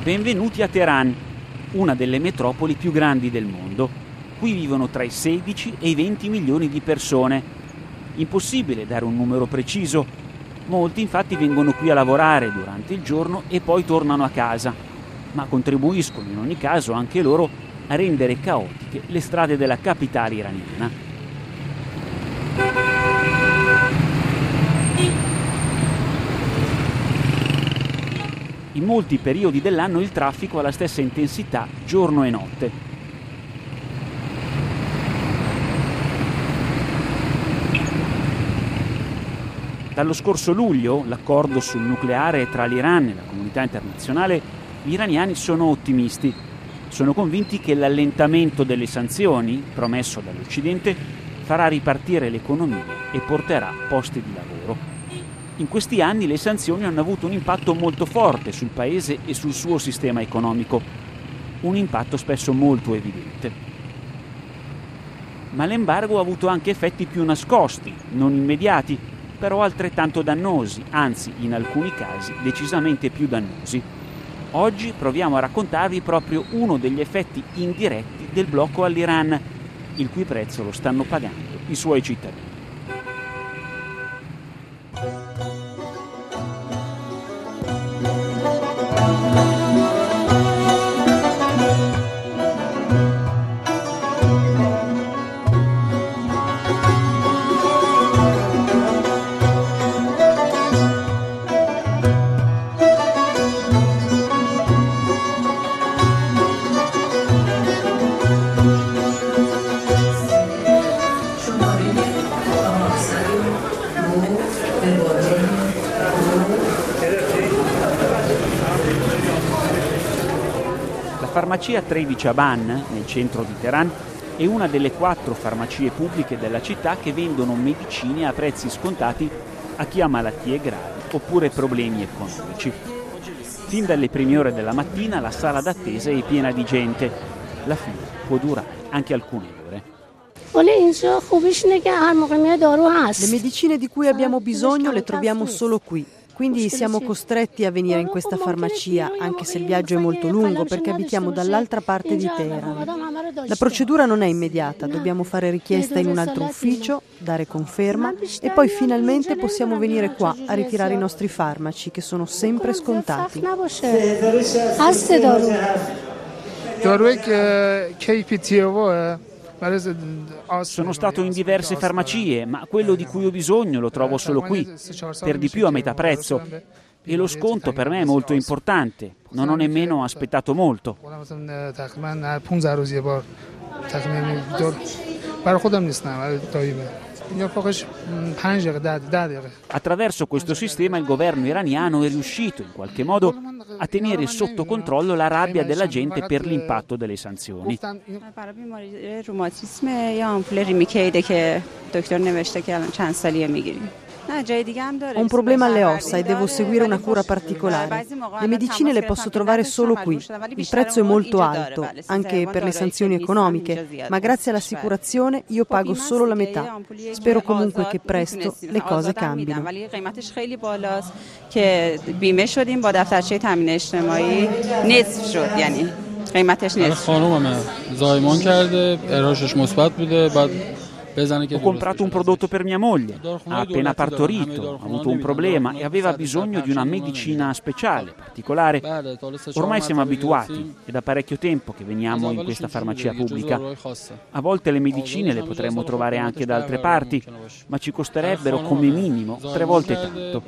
Benvenuti a Teheran, una delle metropoli più grandi del mondo. Qui vivono tra i 16 e i 20 milioni di persone. Impossibile dare un numero preciso. Molti infatti vengono qui a lavorare durante il giorno e poi tornano a casa, ma contribuiscono in ogni caso anche loro a rendere caotiche le strade della capitale iraniana. In molti periodi dell'anno il traffico ha la stessa intensità giorno e notte. Dallo scorso luglio, l'accordo sul nucleare tra l'Iran e la comunità internazionale, gli iraniani sono ottimisti. Sono convinti che l'allentamento delle sanzioni, promesso dall'Occidente, farà ripartire l'economia e porterà posti di lavoro. In questi anni le sanzioni hanno avuto un impatto molto forte sul paese e sul suo sistema economico, un impatto spesso molto evidente. Ma l'embargo ha avuto anche effetti più nascosti, non immediati, però altrettanto dannosi, anzi in alcuni casi decisamente più dannosi. Oggi proviamo a raccontarvi proprio uno degli effetti indiretti del blocco all'Iran, il cui prezzo lo stanno pagando i suoi cittadini. La farmacia 13 Aban, nel centro di Teheran, è una delle 4 farmacie pubbliche della città che vendono medicine a prezzi scontati a chi ha malattie gravi oppure problemi economici. Fin dalle prime ore della mattina la sala d'attesa è piena di gente. La fila può durare anche alcune ore. Le medicine di cui abbiamo bisogno le troviamo solo qui. Quindi siamo costretti a venire in questa farmacia, anche se il viaggio è molto lungo, perché abitiamo dall'altra parte di Teheran. La procedura non è immediata, dobbiamo fare richiesta in un altro ufficio, dare conferma e poi finalmente possiamo venire qua a ritirare i nostri farmaci, che sono sempre scontati. Sono stato in diverse farmacie, ma quello di cui ho bisogno lo trovo solo qui, per di più a metà prezzo. E lo sconto per me è molto importante, non ho nemmeno aspettato molto. Attraverso questo sistema il governo iraniano è riuscito in qualche modo a tenere sotto controllo la rabbia della gente per l'impatto delle sanzioni. Ho un problema alle ossa e devo seguire una cura particolare. Le medicine le posso trovare solo qui. Il prezzo è molto alto, anche per le sanzioni economiche, ma grazie all'assicurazione io pago solo la metà. Spero comunque che presto le cose cambino. Ho comprato un prodotto per mia moglie, ha appena partorito, ha avuto un problema e aveva bisogno di una medicina speciale, particolare. Ormai siamo abituati, è da parecchio tempo che veniamo in questa farmacia pubblica. A volte le medicine le potremmo trovare anche da altre parti, ma ci costerebbero come minimo 3 volte tanto.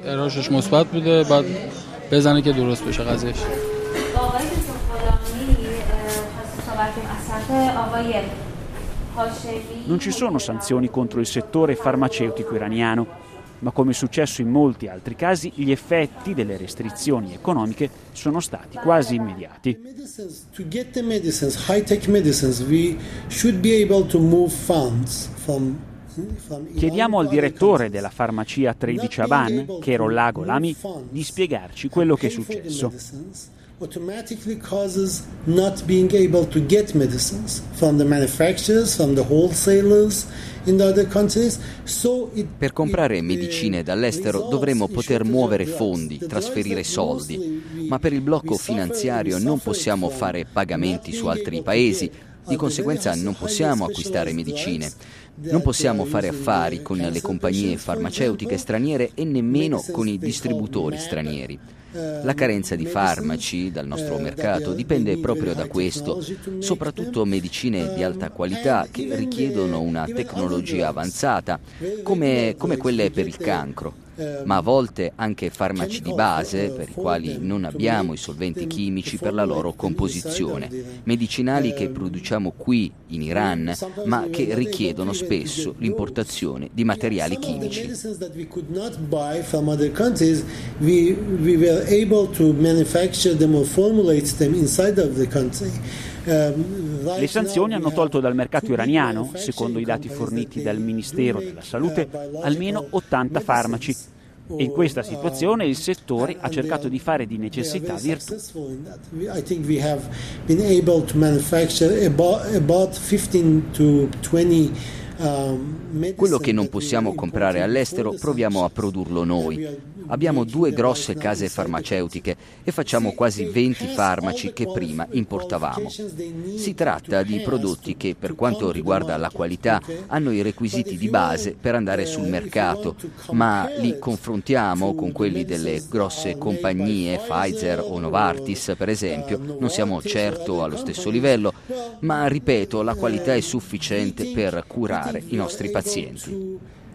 Non ci sono sanzioni contro il settore farmaceutico iraniano, ma come è successo in molti altri casi, gli effetti delle restrizioni economiche sono stati quasi immediati. Chiediamo al direttore della farmacia 13 Aban, Khairullah Gholami, di spiegarci quello che è successo. automatically causes not being able to get medicines from the manufacturers, from the wholesalers in the other countries. Per comprare medicine dall'estero dovremo poter muovere fondi, trasferire soldi, ma per il blocco finanziario non possiamo fare pagamenti su altri paesi, di conseguenza non possiamo acquistare medicine. Non possiamo fare affari con le compagnie farmaceutiche straniere e nemmeno con i distributori stranieri. La carenza di farmaci dal nostro mercato dipende proprio da questo, soprattutto medicine di alta qualità che richiedono una tecnologia avanzata, come quelle per il cancro, ma a volte anche farmaci di base per i quali non abbiamo i solventi chimici per la loro composizione, medicinali che produciamo qui in Iran, ma che richiedono spesso l'importazione di materiali chimici. Le sanzioni hanno tolto dal mercato iraniano, secondo i dati forniti dal Ministero della Salute, almeno 80 farmaci. E in questa situazione il settore ha cercato di fare di necessità virtù. Quello che non possiamo comprare all'estero proviamo a produrlo noi. Abbiamo 2 grosse case farmaceutiche e facciamo quasi 20 farmaci che prima importavamo. Si tratta di prodotti che, per quanto riguarda la qualità, hanno i requisiti di base per andare sul mercato, ma li confrontiamo con quelli delle grosse compagnie, Pfizer o Novartis per esempio. Non siamo certo allo stesso livello, ma ripeto, la qualità è sufficiente per curare i nostri pazienti.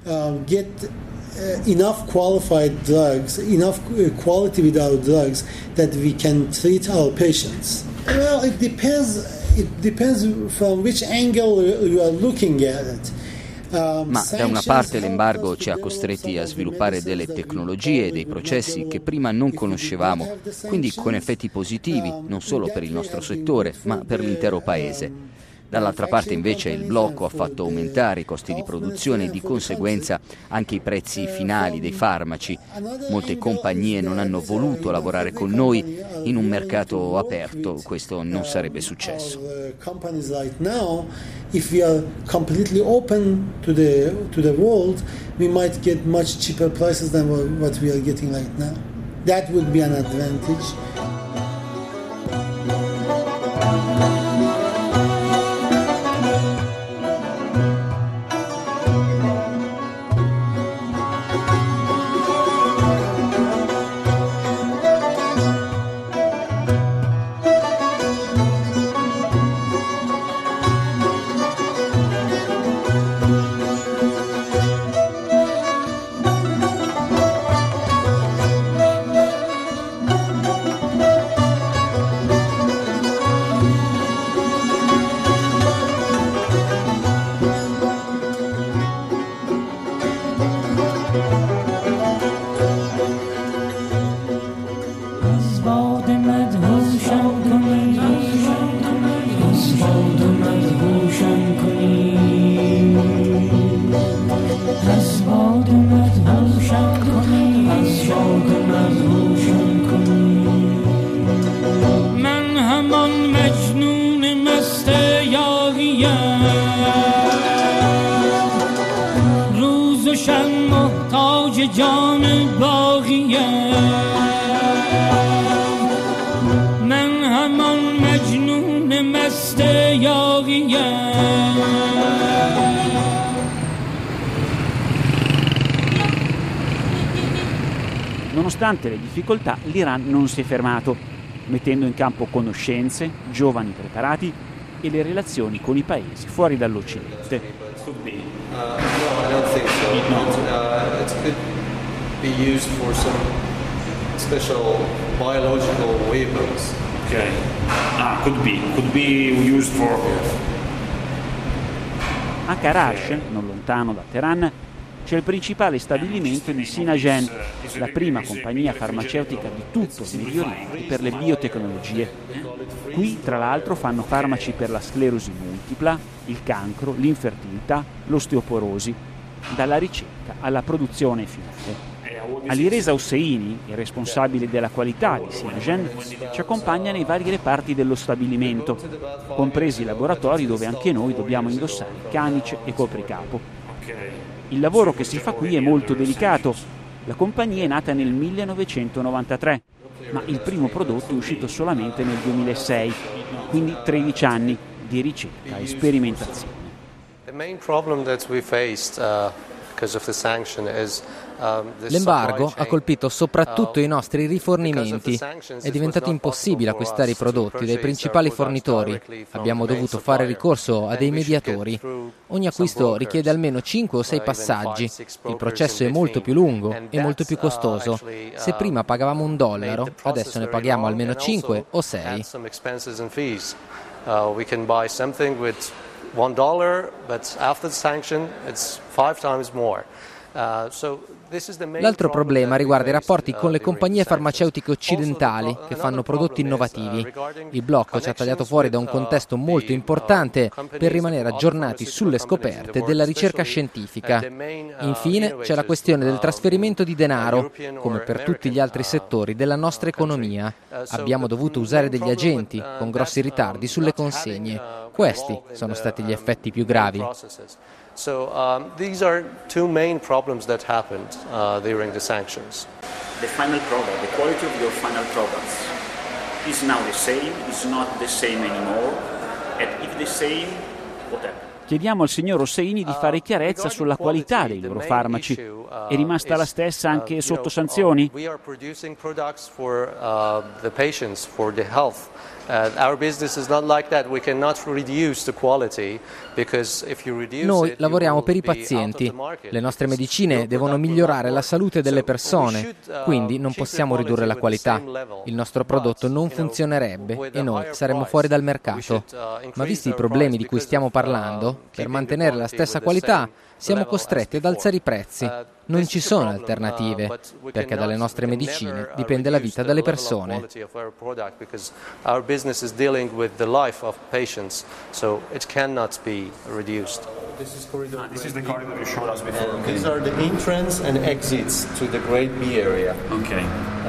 Enough qualified drugs, enough quality with our drugs that we can treat our patients. Well, it depends from which angle you are looking at it. Ma da una parte l'embargo ci ha costretti a sviluppare delle tecnologie e dei processi che prima non conoscevamo, quindi con effetti positivi non solo per il nostro settore, ma per l'intero paese. Dall'altra parte invece il blocco ha fatto aumentare i costi di produzione e di conseguenza anche i prezzi finali dei farmaci. Molte compagnie non hanno voluto lavorare con noi in un mercato aperto, questo non sarebbe successo. If we are completely open to the world, we might get much cheaper prices than what we are getting right now. That would be an advantage. Nonostante le difficoltà, l'Iran non si è fermato, mettendo in campo conoscenze, giovani preparati e le relazioni con i paesi fuori dall'Occidente. No, I don't think so. It could be used for some special biological weapons. Okay. Could be used for. A Karash, non lontano da Teheran, c'è il principale stabilimento di Sinagen, la prima compagnia farmaceutica di tutto il Medio Oriente per le biotecnologie. Qui, tra l'altro, fanno farmaci per la sclerosi multipla, il cancro, l'infertilità, l'osteoporosi, dalla ricerca alla produzione finale. Alireza Hosseini, il responsabile della qualità di Syngen, ci accompagna nei vari reparti dello stabilimento, compresi i laboratori dove anche noi dobbiamo indossare camice e copricapo. Il lavoro che si fa qui è molto delicato. La compagnia è nata nel 1993, ma il primo prodotto è uscito solamente nel 2006, quindi 13 anni di ricerca e sperimentazione. L'embargo ha colpito soprattutto i nostri rifornimenti. È diventato impossibile acquistare i prodotti dai principali fornitori. Abbiamo dovuto fare ricorso a dei mediatori. Ogni acquisto richiede almeno 5 o 6 passaggi. Il processo è molto più lungo e molto più costoso. Se prima pagavamo $1, adesso ne paghiamo almeno 5 o 6. We can buy something with $1, but after the sanction it's 5 times more. L'altro problema riguarda i rapporti con le compagnie farmaceutiche occidentali che fanno prodotti innovativi. Il blocco ci ha tagliato fuori da un contesto molto importante per rimanere aggiornati sulle scoperte della ricerca scientifica. Infine c'è la questione del trasferimento di denaro, come per tutti gli altri settori della nostra economia. Abbiamo dovuto usare degli agenti con grossi ritardi sulle consegne. Questi sono stati gli effetti più gravi. So these are two main problems that happened during the sanctions. The final product, the quality of your final products is now the same, is not the same anymore, and if the same, what happened? Chiediamo al signor Hosseini di fare chiarezza sulla qualità dei loro farmaci. È rimasta la stessa anche sotto sanzioni? Noi lavoriamo per i pazienti. Le nostre medicine devono migliorare la salute delle persone, quindi non possiamo ridurre la qualità. Il nostro prodotto non funzionerebbe e noi saremmo fuori dal mercato. Ma visti i problemi di cui stiamo parlando, per mantenere la stessa qualità siamo costretti ad alzare i prezzi. Non ci sono alternative, perché dalle nostre medicine dipende la vita delle persone. This is the corridor you showed us before. These are the entrance and exits to the grade B area. Okay.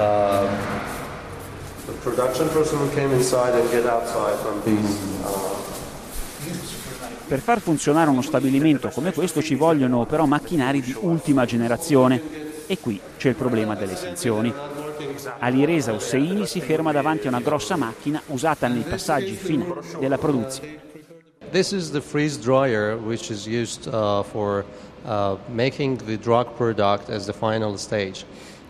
The production personnel came inside and get outside from these. Per far funzionare uno stabilimento come questo ci vogliono però macchinari di ultima generazione e qui c'è il problema delle sanzioni. Alireza Hosseini si ferma davanti a una grossa macchina usata nei passaggi finali della produzione. This is the freeze dryer which is used for making the drug product as the final stage.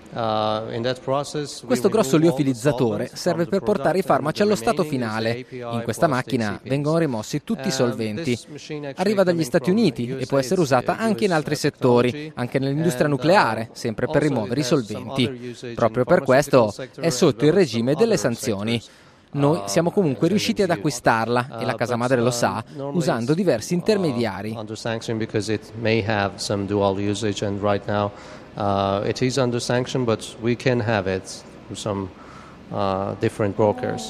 Questo grosso liofilizzatore serve per portare i farmaci allo stato finale. In questa macchina vengono rimossi tutti i solventi. Arriva dagli Stati Uniti e può essere usata anche in altri settori, anche nell'industria nucleare, sempre per rimuovere i solventi. Proprio per questo è sotto il regime delle sanzioni. Noi siamo comunque riusciti ad acquistarla, e la casa madre lo sa, usando diversi intermediari. It is under sanction, but we can have it through some different brokers.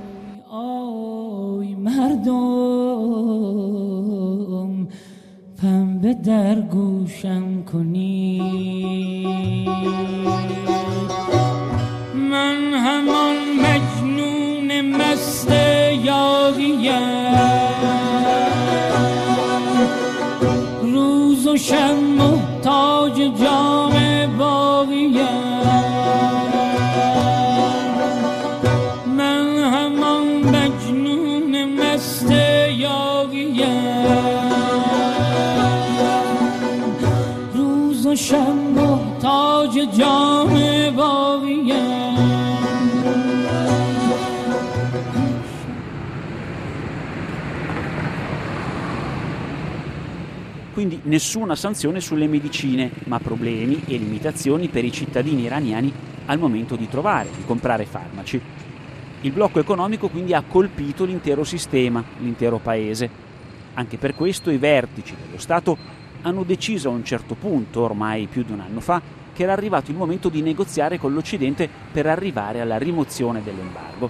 Quindi nessuna sanzione sulle medicine, ma problemi e limitazioni per i cittadini iraniani al momento di trovare, di comprare farmaci. Il blocco economico quindi ha colpito l'intero sistema, l'intero paese. Anche per questo i vertici dello Stato hanno deciso a un certo punto, ormai più di un anno fa, che era arrivato il momento di negoziare con l'Occidente per arrivare alla rimozione dell'embargo.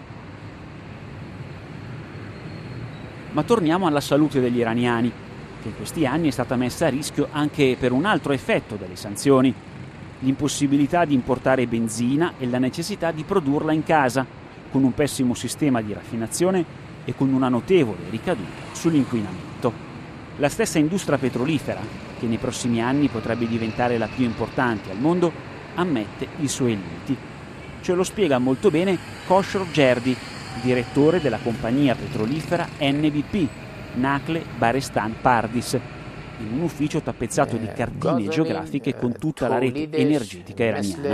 Ma torniamo alla salute degli iraniani, che in questi anni è stata messa a rischio anche per un altro effetto delle sanzioni. l'impossibilità di importare benzina e la necessità di produrla in casa, con un pessimo sistema di raffinazione e con una notevole ricaduta sull'inquinamento. La stessa industria petrolifera, che nei prossimi anni potrebbe diventare la più importante al mondo, ammette i suoi limiti. Ce lo spiega molto bene Khosrow Gerdi, direttore della compagnia petrolifera NBP, Nakhla Barestan Pardis, in un ufficio tappezzato di cartine geografiche con tutta la rete energetica iraniana.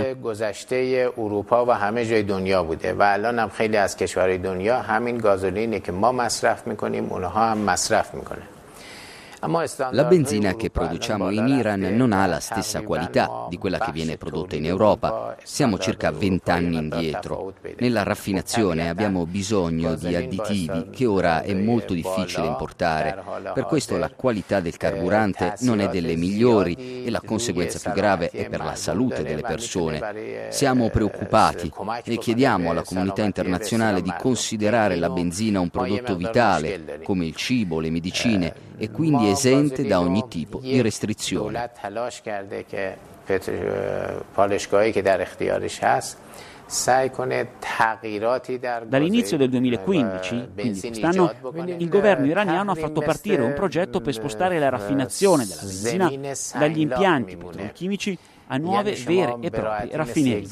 La benzina che produciamo in Iran non ha la stessa qualità di quella che viene prodotta in Europa. Siamo circa 20 anni indietro. Nella raffinazione abbiamo bisogno di additivi che ora è molto difficile importare. Per questo la qualità del carburante non è delle migliori e la conseguenza più grave è per la salute delle persone. Siamo preoccupati e chiediamo alla comunità internazionale di considerare la benzina un prodotto vitale, come il cibo, le medicine, e quindi esente da ogni tipo di restrizione. Dall'inizio del 2015, quindi quest'anno, il governo iraniano ha fatto partire un progetto per spostare la raffinazione della benzina dagli impianti petrolchimici a nuove vere e proprie raffinerie.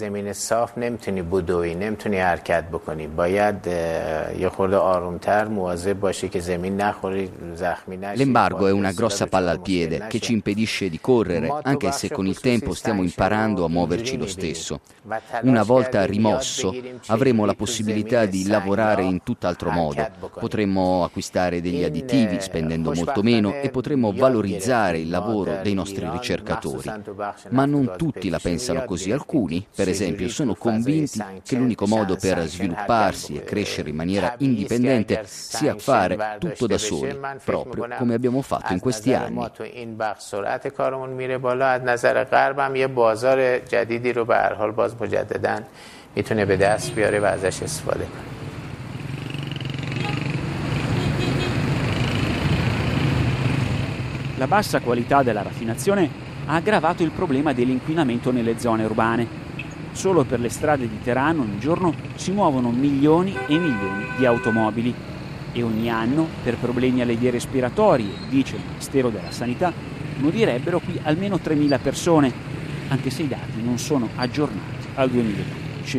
L'embargo è una grossa palla al piede che ci impedisce di correre, anche se con il tempo stiamo imparando a muoverci lo stesso. Una volta rimosso, avremo la possibilità di lavorare in tutt'altro modo. Potremmo acquistare degli additivi spendendo molto meno e potremmo valorizzare il lavoro dei nostri ricercatori. Ma non tutti la pensano così. Alcuni, per esempio, sono convinti che l'unico modo per svilupparsi e crescere in maniera indipendente sia fare tutto da soli, proprio come abbiamo fatto in questi anni. La bassa qualità della raffinazione ha aggravato il problema dell'inquinamento nelle zone urbane. Solo per le strade di Teheran ogni giorno si muovono milioni e milioni di automobili e ogni anno, per problemi alle vie respiratorie, dice il Ministero della Sanità, morirebbero qui almeno 3.000 persone, anche se i dati non sono aggiornati al 2015.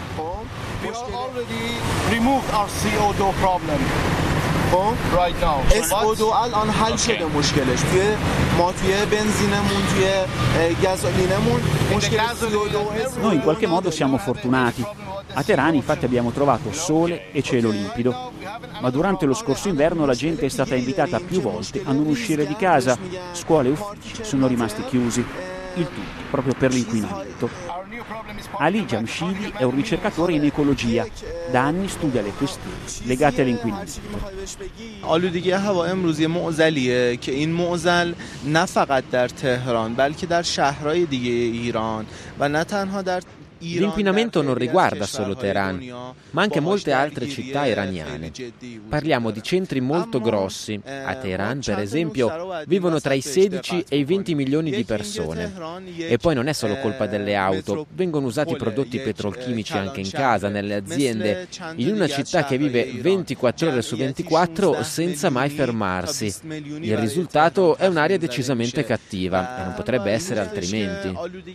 right now. SO2 الان حل شده مشکلش توی ما توی بنزینمون توی گازولینمون مشکل CO2. Noi in qualche modo siamo fortunati. A Teheran infatti abbiamo trovato sole e cielo limpido, ma durante lo scorso inverno la gente è stata invitata più volte a non uscire di casa, scuole e uffici sono rimasti chiusi, il tutto proprio per l'inquinamento. Ali Jamshidi è un ricercatore in ecologia, da anni studia le questioni legate all'inquinamento. آلودگی هوا امروز یه معضلیه که این معضل نه فقط در تهران بلکه در شهرهای دیگه ایران و نه تنها در L'inquinamento non riguarda solo Teheran, ma anche molte altre città iraniane. Parliamo di centri molto grossi. A Teheran, per esempio, vivono tra i 16 e i 20 milioni di persone. E poi non è solo colpa delle auto, vengono usati prodotti petrolchimici anche in casa, nelle aziende, in una città che vive 24 ore su 24 senza mai fermarsi. Il risultato è un'aria decisamente cattiva e non potrebbe essere altrimenti.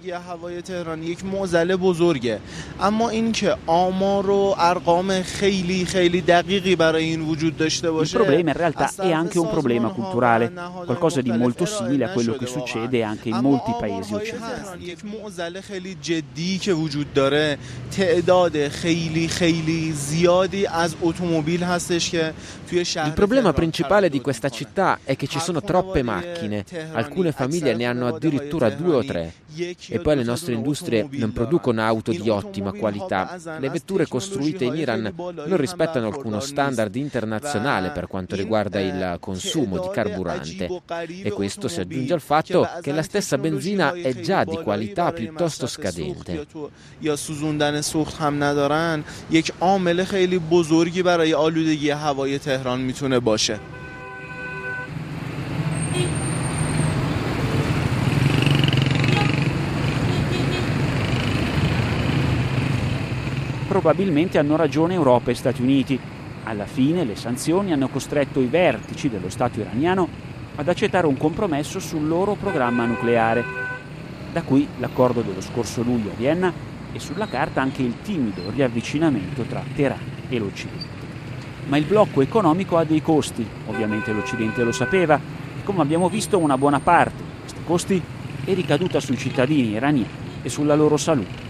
بزرگه اما این که آمار و ارقام خیلی خیلی دقیقی برای این وجود داشته باشه. Il problema in realtà è anche un problema culturale, qualcosa di molto simile a quello che succede anche in molti paesi occidentali. یک معضل خیلی جدی که وجود داره تعداد خیلی خیلی زیادی از اتومبیل هستش که توی شهر. Il problema principale di questa città è che ci sono troppe macchine. Alcune famiglie ne hanno addirittura 2 o 3. E poi le nostre industrie non producono auto di ottima qualità. Le vetture costruite in Iran non rispettano alcuno standard internazionale per quanto riguarda il consumo di carburante. E questo si aggiunge al fatto che la stessa benzina è già di qualità piuttosto scadente. یا سوزوندن سوخت هم ندارن یک عامل خیلی بزرگی برای آلودگی هوای تهران میتونه باشه. probabilmente hanno ragione Europa e Stati Uniti. Alla fine le sanzioni hanno costretto i vertici dello Stato iraniano ad accettare un compromesso sul loro programma nucleare. Da qui l'accordo dello scorso luglio a Vienna e sulla carta anche il timido riavvicinamento tra Teheran e l'Occidente. Ma il blocco economico ha dei costi, ovviamente l'Occidente lo sapeva, e come abbiamo visto una buona parte di questi costi è ricaduta sui cittadini iraniani e sulla loro salute.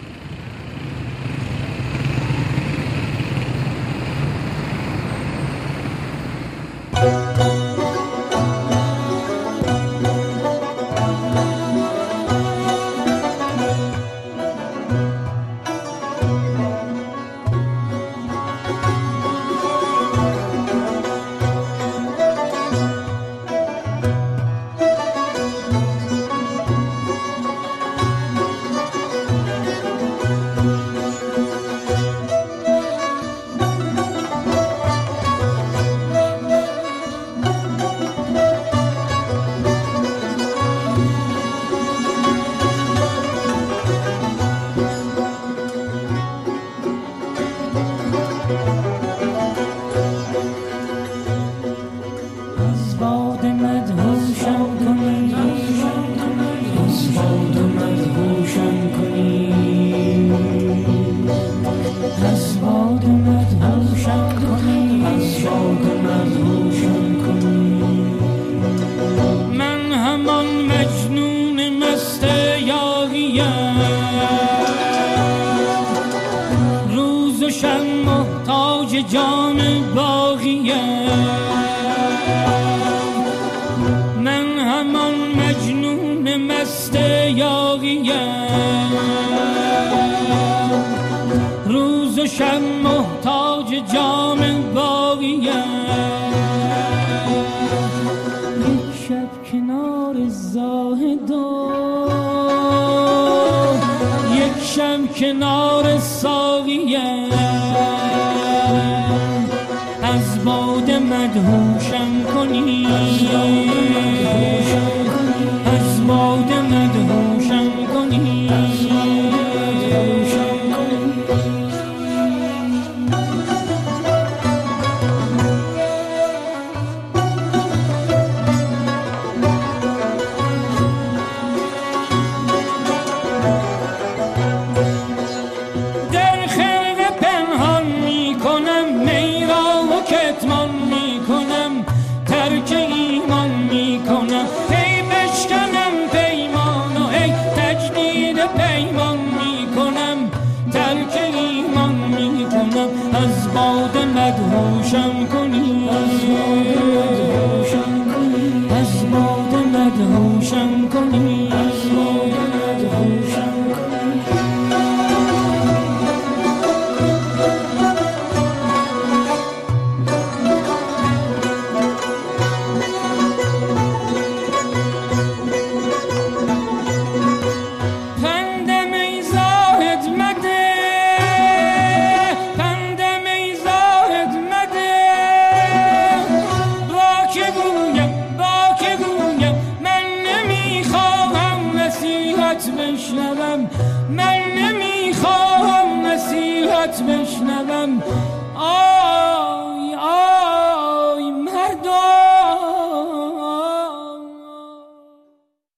مدهوشم کنی